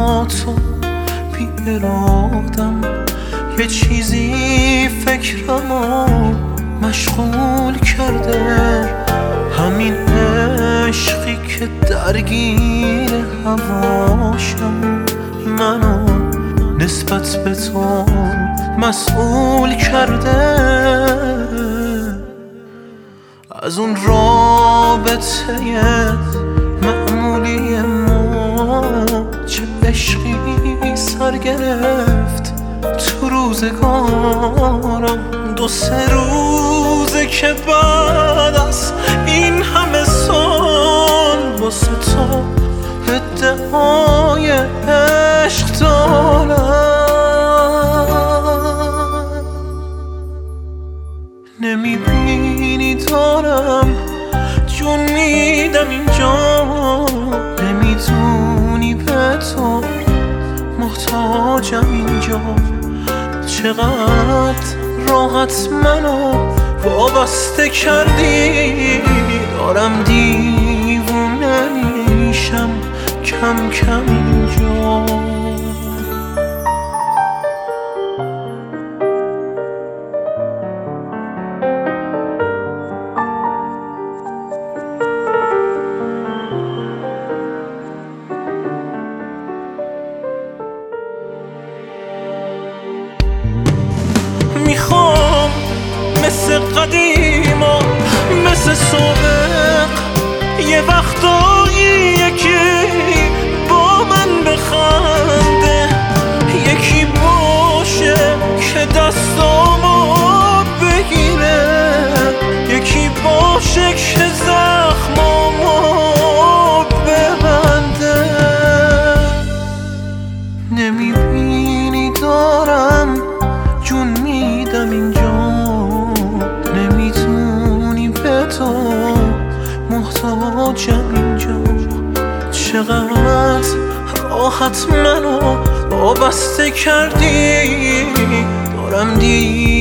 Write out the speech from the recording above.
با تو بی ارادم، یه چیزی فکرمو مشغول کرده، همین عشقی که درگیر هواشم، منو نسبت به تو مسئول کرده. از اون رابطه معمولی ما چه عشقی سر گرفت تو روزگارم. 2-3 روزه که بعد از این همه سال واسه تو ادعای عشق دارم. نمیبینی دارم جون میدم اینجا، نمیدونی به تو محتاجم اینجا. چقدر راحت منو وابسته کردی، دارم دیوونه میشم کم کم اینجا. میخوام مثل قدیما، مثل سابق، یه وقتایی یکی با من بخنده، یکی باشه که دستامو بگیره، یکی باشه که زخمامو ببنده. نمیبینی دارم جون میدم اینجا، نمیتونی به تو محتاجم اینجا. چقدر راحت منو وابسته کردی، دارم